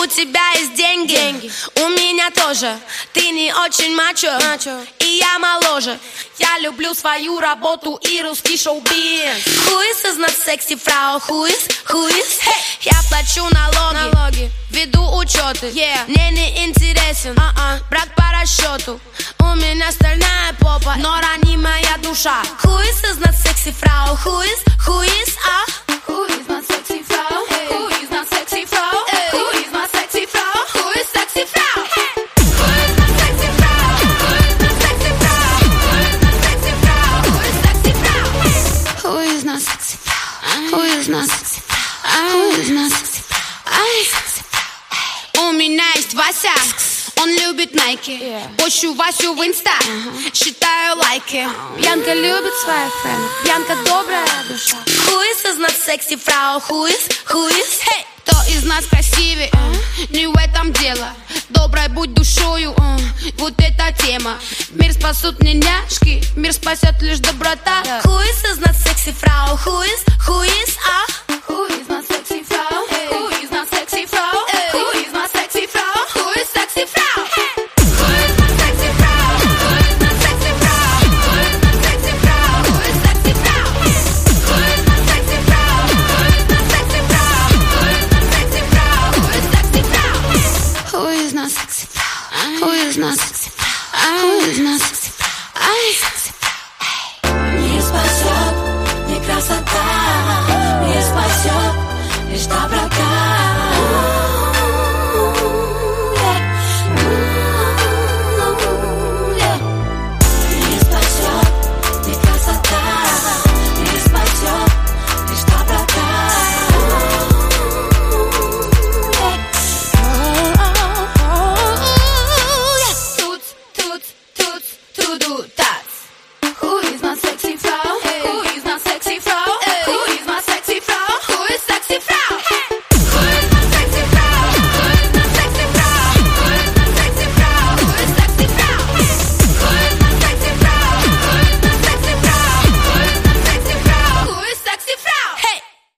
У тебя есть деньги, у меня тоже. Ты не очень мачо, и я моложе. Я люблю свою работу и русский шоу-биз. Who is not sexy фрау? Who is? Hey. Я плачу налоги, веду учеты. Мне не интересен брак по расчету. У меня стальная попа, но ранимая душа. Who is not sexy фрау? Who is? Who is not sexy фрау? Who is not sexy фрау? Who is not sexy фрау? Who is sexy фрау? Who is not sexy фрау? Who is not sexy фрау? Who is sexy фрау? Who is not sexy фрау? Who is not sexy фрау? Who is not sexy фрау? У меня есть Вася. Он любит Nike. Пощу Васю в инста, считаю лайки. Бьянка любит своих френдов, Бьянка добрая душа. Who is not sexy фрау? Who is? Hey. Кто из нас красивее? Не в этом дело. Доброй будь душою, вот эта тема. Мир спасут не няшки, мир спасет лишь доброта. Who is not sexy фрау? Who is?